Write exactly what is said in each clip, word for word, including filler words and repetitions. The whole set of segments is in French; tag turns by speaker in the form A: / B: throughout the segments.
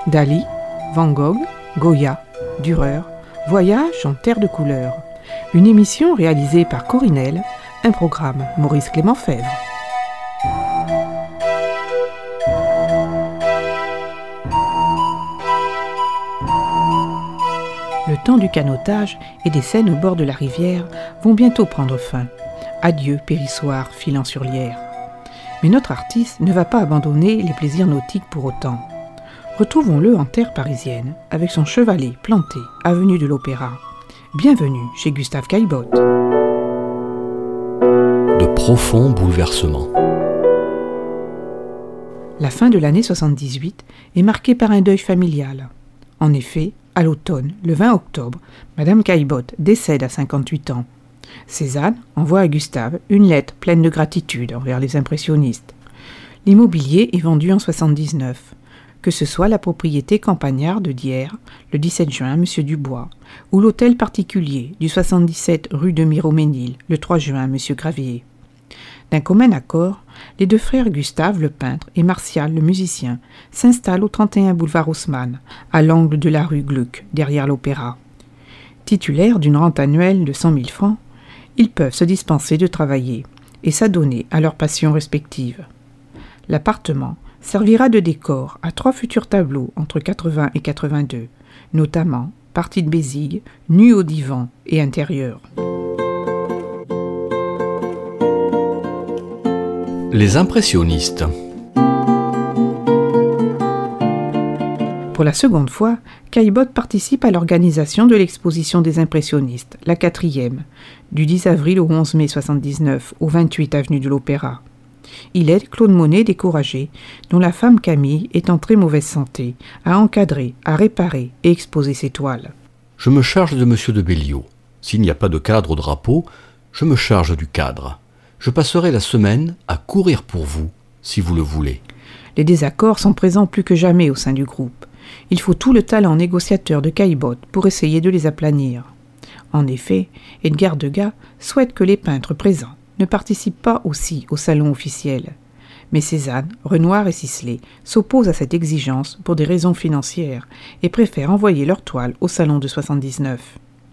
A: Dali, Van Gogh, Goya, Dürer, Voyage en terre de couleurs. Une émission réalisée par Corinel, un programme Maurice Clément Fèvre. Le temps du canotage et des scènes au bord de la rivière vont bientôt prendre fin. Adieu périssoir filant sur lierre. Mais notre artiste ne va pas abandonner les plaisirs nautiques pour autant. Retrouvons-le en terre parisienne, avec son chevalet planté, avenue de l'Opéra. Bienvenue chez Gustave Caillebotte.
B: De profonds bouleversements.
A: La fin de l'année soixante-dix-huit est marquée par un deuil familial. En effet, à l'automne, le vingt octobre, Madame Caillebotte décède à cinquante-huit ans. Cézanne envoie à Gustave une lettre pleine de gratitude envers les impressionnistes. L'immobilier est vendu en soixante-dix-neuf. Que ce soit la propriété campagnarde de Dierre, le dix-sept juin, Monsieur Dubois, ou l'hôtel particulier du soixante-dix-sept rue de Miromesnil, le trois juin, Monsieur Gravier. D'un commun accord, les deux frères Gustave, le peintre, et Martial, le musicien, s'installent au trente et un boulevard Haussmann, à l'angle de la rue Gluck, derrière l'Opéra. Titulaires d'une rente annuelle de cent mille francs, ils peuvent se dispenser de travailler et s'adonner à leurs passions respectives. L'appartement servira de décor à trois futurs tableaux entre quatre-vingts et quatre-vingt-deux, notamment Partie de Bézigue, Nue au divan et Intérieur.
B: Les impressionnistes.
A: Pour la seconde fois, Caillebotte participe à l'organisation de l'exposition des impressionnistes, la quatrième, du dix avril au onze mai soixante-dix-neuf, au vingt-huit avenue de l'Opéra. Il aide Claude Monet découragé, dont la femme Camille est en très mauvaise santé, à encadrer, à réparer et exposer ses toiles.
B: Je me charge de Monsieur de Béliot. S'il n'y a pas de cadre au drapeau, je me charge du cadre. Je passerai la semaine à courir pour vous, si vous le voulez.
A: Les désaccords sont présents plus que jamais au sein du groupe. Il faut tout le talent négociateur de Caillebotte pour essayer de les aplanir. En effet, Edgar Degas souhaite que les peintres présents ne participent pas aussi au salon officiel. Mais Cézanne, Renoir et Sisley s'opposent à cette exigence pour des raisons financières et préfèrent envoyer leurs toiles au salon de soixante-dix-neuf.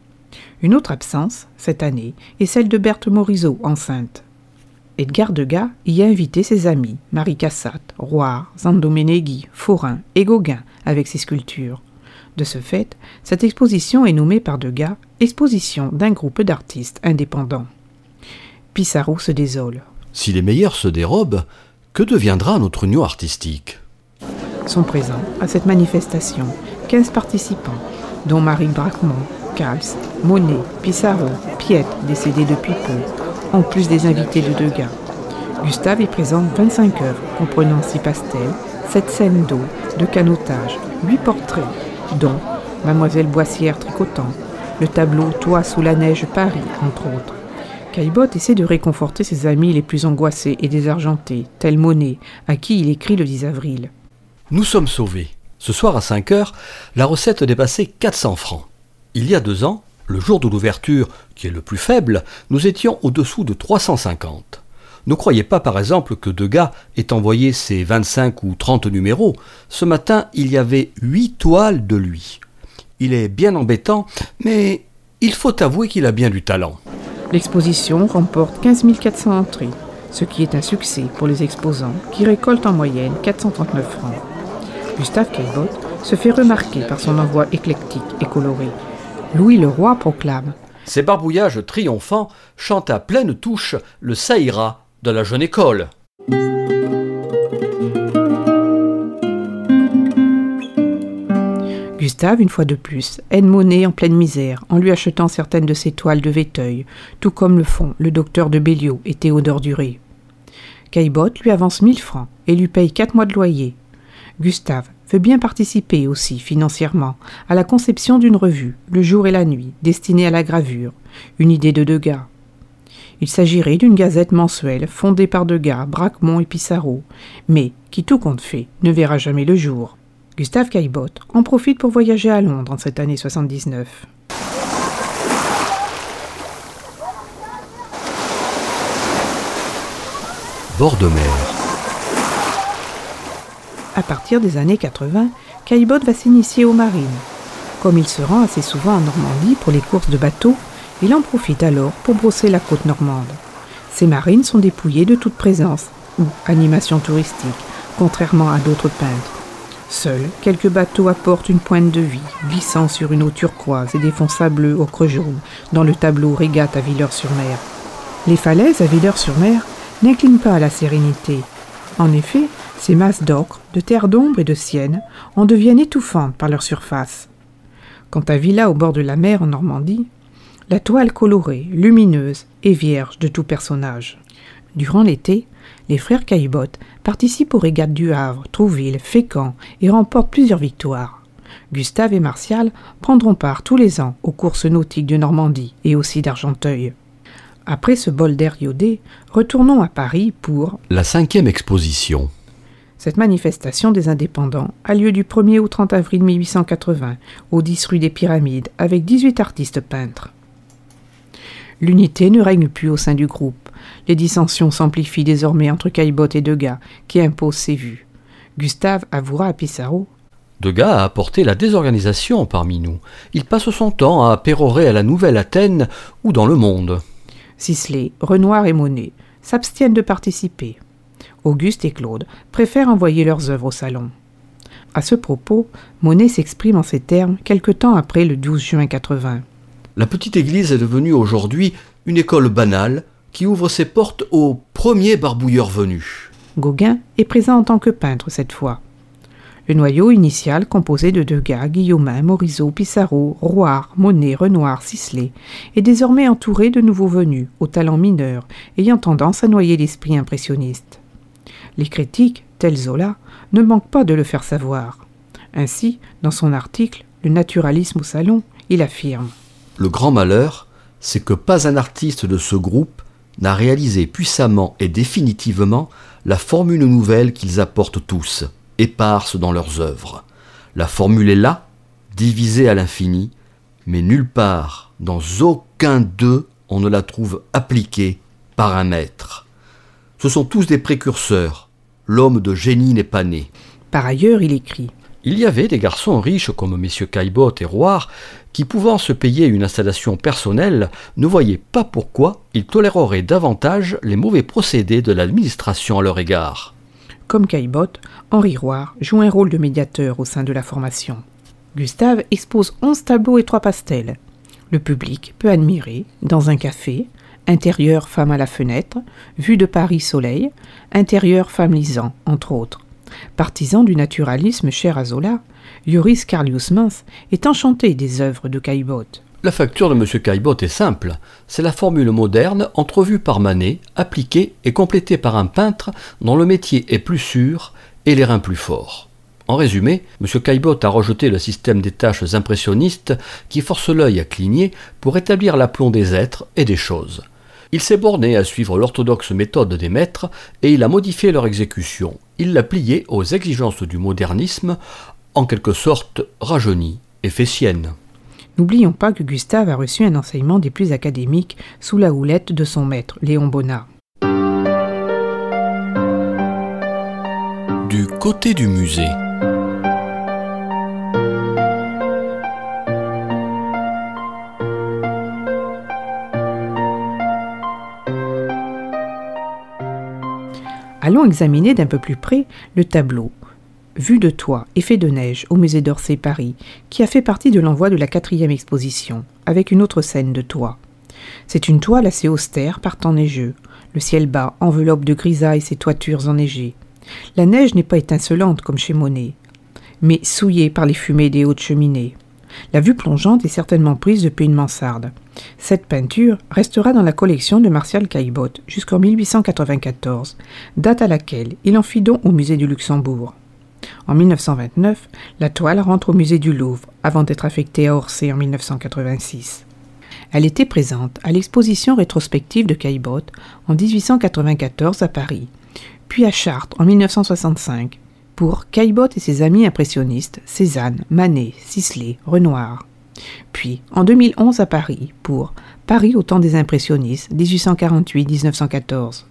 A: Une autre absence, cette année, est celle de Berthe Morisot, enceinte. Edgar Degas y a invité ses amis, Marie Cassatt, Roire, Zandomeneghi, Forain et Gauguin avec ses sculptures. De ce fait, cette exposition est nommée par Degas « Exposition d'un groupe d'artistes indépendants ». Pissarro se désole.
B: Si les meilleurs se dérobent, que deviendra notre union artistique ?
A: Sont présents à cette manifestation quinze participants, dont Marie Bracmont, Kals, Monet, Pissarro, Piette, décédé depuis peu, en plus des invités de Degas. Gustave y présente vingt-cinq œuvres, comprenant six pastels, sept scènes d'eau, de canotage, huit portraits, dont Mademoiselle Boissière tricotant, le tableau Toi sous la neige Paris, entre autres. Caillebotte essaie de réconforter ses amis les plus angoissés et désargentés, tel Monet, à qui il écrit le dix avril.
B: Nous sommes sauvés. Ce soir à cinq heures, la recette dépassait quatre cents francs. Il y a deux ans, le jour de l'ouverture, qui est le plus faible, nous étions au-dessous de trois cent cinquante. Ne croyez pas par exemple que Degas ait envoyé ses vingt-cinq ou trente numéros. Ce matin, il y avait huit toiles de lui. Il est bien embêtant, mais il faut avouer qu'il a bien du talent.
A: L'exposition remporte quinze mille quatre cents entrées, ce qui est un succès pour les exposants qui récoltent en moyenne quatre cent trente-neuf francs. Gustave Caillebotte se fait remarquer par son envoi éclectique et coloré. Louis Leroy proclame «
B: Ces barbouillages triomphants chantent à pleine touche le Ça ira de la jeune école. »
A: Gustave, une fois de plus, aide Monet en pleine misère en lui achetant certaines de ses toiles de Véteuil, tout comme le font le docteur de Béliot et Théodore Duré. Caillebotte lui avance mille francs et lui paye quatre mois de loyer. Gustave veut bien participer aussi financièrement à la conception d'une revue, Le jour et la nuit, destinée à la gravure, une idée de Degas. Il s'agirait d'une gazette mensuelle fondée par Degas, Bracmont et Pissarro, mais qui, tout compte fait, ne verra jamais le jour. Gustave Caillebotte en profite pour voyager à Londres en cette année soixante-dix-neuf.
B: Bord de mer.
A: À partir des années quatre-vingts, Caillebotte va s'initier aux marines. Comme il se rend assez souvent en Normandie pour les courses de bateaux, il en profite alors pour brosser la côte normande. Ces marines sont dépouillées de toute présence ou animation touristique, contrairement à d'autres peintres. Seuls quelques bateaux apportent une pointe de vie, glissant sur une eau turquoise et des fonds sableux ocre jaune dans le tableau Régate à Villers-sur-Mer. Les falaises à Villers-sur-Mer n'inclinent pas à la sérénité. En effet, ces masses d'ocre, de terre d'ombre et de sienne en deviennent étouffantes par leur surface. Quant à Villa au bord de la mer en Normandie, la toile colorée, lumineuse et vierge de tout personnage. Durant l'été, les frères Caillebotte participent aux régates du Havre, Trouville, Fécamp et remportent plusieurs victoires. Gustave et Martial prendront part tous les ans aux courses nautiques de Normandie et aussi d'Argenteuil. Après ce bol d'air iodé, retournons à Paris pour
B: la cinquième exposition.
A: Cette manifestation des indépendants a lieu du premier au trente avril mille huit cent quatre-vingts, au dix rue des Pyramides, avec dix-huit artistes peintres. L'unité ne règne plus au sein du groupe. Les dissensions s'amplifient désormais entre Caillebotte et Degas, qui impose ses vues. Gustave avouera à Pissarro:
B: Degas a apporté la désorganisation parmi nous. Il passe son temps à pérorer à la nouvelle Athènes ou dans le monde.
A: Sisley, Renoir et Monet s'abstiennent de participer. Auguste et Claude préfèrent envoyer leurs œuvres au salon. À ce propos, Monet s'exprime en ces termes quelque temps après le douze juin quatre-vingts.
B: La petite église est devenue aujourd'hui une école banale qui ouvre ses portes aux premiers barbouilleurs venus.
A: Gauguin est présent en tant que peintre cette fois. Le noyau initial, composé de Degas, Guillaumin, Morisot, Pissarro, Roire, Monet, Renoir, Sisley, est désormais entouré de nouveaux venus, aux talents mineurs, ayant tendance à noyer l'esprit impressionniste. Les critiques, tels Zola, ne manquent pas de le faire savoir. Ainsi, dans son article « Le naturalisme au salon », il affirme:
B: Le grand malheur, c'est que pas un artiste de ce groupe n'a réalisé puissamment et définitivement la formule nouvelle qu'ils apportent tous, éparse dans leurs œuvres. La formule est là, divisée à l'infini, mais nulle part, dans aucun d'eux, on ne la trouve appliquée par un maître. Ce sont tous des précurseurs. L'homme de génie n'est pas né.
A: Par ailleurs, il écrit:
B: Il y avait des garçons riches comme messieurs Caillebotte et Roire qui, pouvant se payer une installation personnelle, ne voyaient pas pourquoi ils toléreraient davantage les mauvais procédés de l'administration à leur égard.
A: Comme Caillebotte, Henri Roire joue un rôle de médiateur au sein de la formation. Gustave expose onze tableaux et trois pastels. Le public peut admirer, dans un café, intérieur femme à la fenêtre, vue de Paris soleil, intérieur femme lisant, entre autres. Partisan du naturalisme cher à Zola, Joris Carlius Mans est enchanté des œuvres de Caillebotte.
B: La facture de M. Caillebotte est simple. C'est la formule moderne entrevue par Manet, appliquée et complétée par un peintre dont le métier est plus sûr et les reins plus forts. En résumé, M. Caillebotte a rejeté le système des taches impressionnistes qui force l'œil à cligner pour établir l'aplomb des êtres et des choses. Il s'est borné à suivre l'orthodoxe méthode des maîtres et il a modifié leur exécution. Il l'a pliée aux exigences du modernisme, en quelque sorte rajeunie et fait sienne.
A: N'oublions pas que Gustave a reçu un enseignement des plus académiques sous la houlette de son maître, Léon Bonnat.
B: Du côté du musée.
A: Allons examiner d'un peu plus près le tableau « Vue de toit, effet de neige » au musée d'Orsay Paris, qui a fait partie de l'envoi de la quatrième exposition, avec une autre scène de toit. C'est une toile assez austère par temps neigeux. Le ciel bas enveloppe de grisailles ses toitures enneigées. La neige n'est pas étincelante comme chez Monet, mais souillée par les fumées des hautes cheminées. La vue plongeante est certainement prise depuis une mansarde. Cette peinture restera dans la collection de Martial Caillebotte jusqu'en mille huit cent quatre-vingt-quatorze, date à laquelle il en fit don au musée du Luxembourg. En mille neuf cent vingt-neuf, la toile rentre au musée du Louvre, avant d'être affectée à Orsay en mille neuf cent quatre-vingt-six. Elle était présente à l'exposition rétrospective de Caillebotte en dix-huit cent quatre-vingt-quatorze à Paris, puis à Chartres en mille neuf cent soixante-cinq, pour Caillebotte et ses amis impressionnistes Cézanne, Manet, Sisley, Renoir. Puis en deux mille onze à Paris, pour Paris au temps des impressionnistes, dix-huit cent quarante-huit à dix-neuf cent quatorze.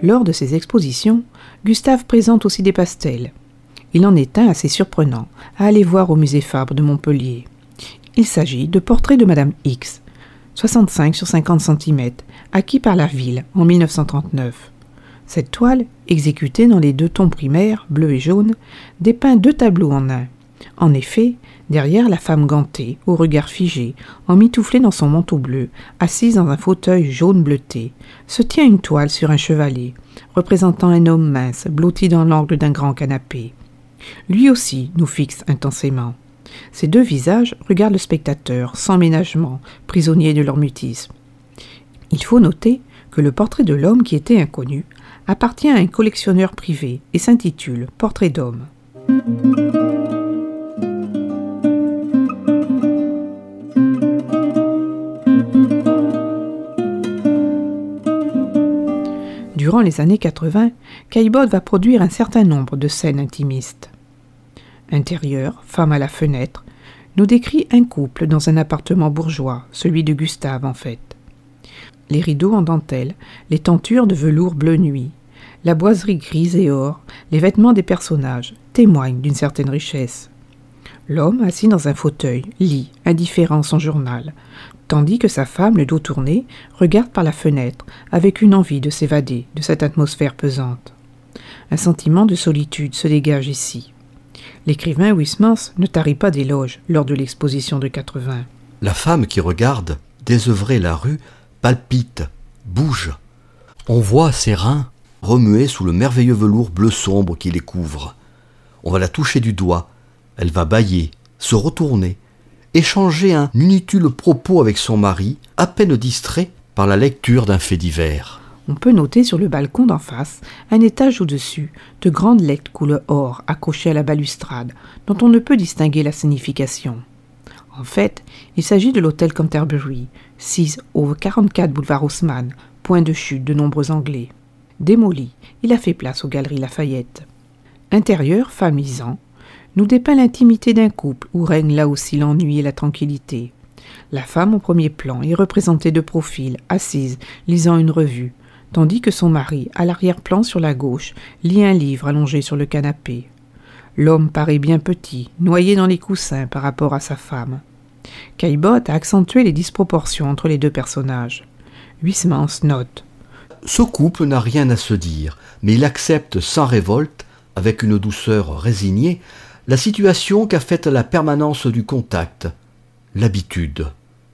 A: Lors de ces expositions, Gustave présente aussi des pastels. Il en est un assez surprenant à aller voir au musée Fabre de Montpellier. Il s'agit de Portrait de Madame X, soixante-cinq sur cinquante centimètres, acquis par la ville en mille neuf cent trente-neuf. Cette toile, exécutée dans les deux tons primaires, bleu et jaune, dépeint deux tableaux en un. En effet, derrière la femme gantée, au regard figé, emmitouflée dans son manteau bleu, assise dans un fauteuil jaune bleuté, se tient une toile sur un chevalet, représentant un homme mince, blotti dans l'angle d'un grand canapé. Lui aussi nous fixe intensément. Ces deux visages regardent le spectateur, sans ménagement, prisonnier de leur mutisme. Il faut noter que le portrait de l'homme qui était inconnu appartient à un collectionneur privé et s'intitule « Portrait d'homme ». Durant les années quatre-vingts, Caillebotte va produire un certain nombre de scènes intimistes. Intérieur, femme à la fenêtre, nous décrit un couple dans un appartement bourgeois, celui de Gustave en fait. Les rideaux en dentelle, les tentures de velours bleu nuit, la boiserie grise et or, les vêtements des personnages témoignent d'une certaine richesse. L'homme, assis dans un fauteuil, lit, indifférent, son journal, tandis que sa femme, le dos tourné, regarde par la fenêtre avec une envie de s'évader de cette atmosphère pesante. Un sentiment de solitude se dégage ici. L'écrivain Huysmans ne tarit pas d'éloges lors de l'exposition de quatre-vingts.
B: La femme qui regarde, désœuvrer la rue, palpite, bouge. On voit ses reins remuer sous le merveilleux velours bleu sombre qui les couvre. On va la toucher du doigt, elle va bâiller, se retourner, échanger un inutile propos avec son mari, à peine distrait par la lecture d'un fait divers.
A: On peut noter sur le balcon d'en face, un étage au-dessus, de grandes lettres couleur or accrochées à la balustrade, dont on ne peut distinguer la signification. En fait, il s'agit de l'hôtel Canterbury, six au quarante-quatre boulevard Haussmann, point de chute de nombreux Anglais. Démoli, il a fait place aux Galeries Lafayette. Intérieur, famisant, nous dépeint l'intimité d'un couple où règne là aussi l'ennui et la tranquillité. La femme au premier plan est représentée de profil, assise, lisant une revue, tandis que son mari, à l'arrière-plan sur la gauche, lit un livre allongé sur le canapé. L'homme paraît bien petit, noyé dans les coussins par rapport à sa femme. Caillebotte a accentué les disproportions entre les deux personnages. Huysmans note «
B: Ce couple n'a rien à se dire, mais il accepte sans révolte, avec une douceur résignée, la situation qu'a faite la permanence du contact, l'habitude.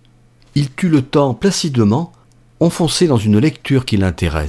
B: Il tue le temps placidement, enfoncé dans une lecture qui l'intéresse. »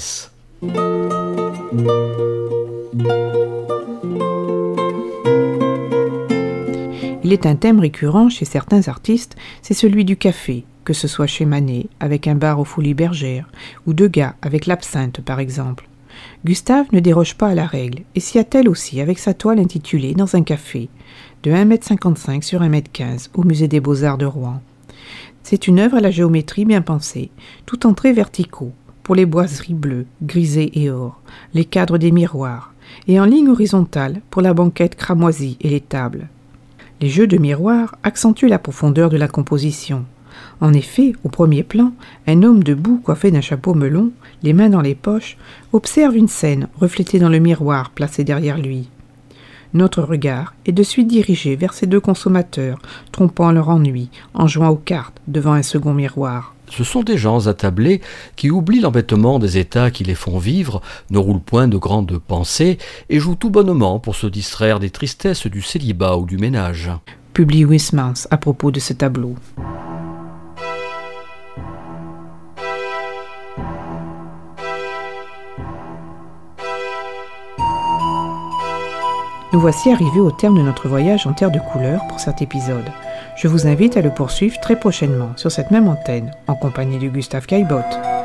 A: Il est un thème récurrent chez certains artistes, c'est celui du café, que ce soit chez Manet, avec un bar aux Folies Bergères, ou Degas, avec l'absinthe par exemple. Gustave ne déroge pas à la règle, et s'y attelle aussi avec sa toile intitulée « Dans un café », de un mètre cinquante-cinq sur un mètre quinze, au musée des Beaux-Arts de Rouen. C'est une œuvre à la géométrie bien pensée, tout en traits verticaux, pour les boiseries bleues, grisées et or, les cadres des miroirs, et en ligne horizontale pour la banquette cramoisie et les tables. Les jeux de miroirs accentuent la profondeur de la composition. En effet, au premier plan, un homme debout coiffé d'un chapeau melon, les mains dans les poches, observe une scène reflétée dans le miroir placé derrière lui. Notre regard est de suite dirigé vers ces deux consommateurs, trompant leur ennui, en jouant aux cartes devant un second miroir.
B: Ce sont des gens attablés qui oublient l'embêtement des états qui les font vivre, ne roulent point de grandes pensées et jouent tout bonnement pour se distraire des tristesses du célibat ou du ménage.
A: Publie Huysmans à propos de ce tableau. Nous voici arrivés au terme de notre voyage en terre de couleurs pour cet épisode. Je vous invite à le poursuivre très prochainement sur cette même antenne, en compagnie de Gustave Caillebotte.